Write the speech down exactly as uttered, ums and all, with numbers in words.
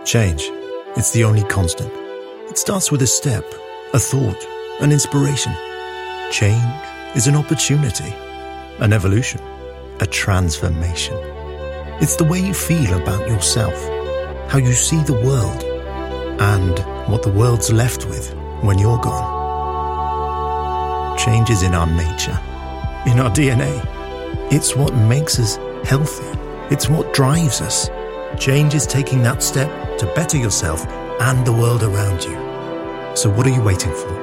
Change, it's the only constant. It starts with a step, a thought, an inspiration. Change is an opportunity, an evolution, a transformation. It's the way you feel about yourself, how you see the world, and what the world's left with when you're gone. Change is in our nature, in our D N A. It's what makes us healthy. It's what drives us. Change is taking that step to better yourself and the world around you. So what are you waiting for?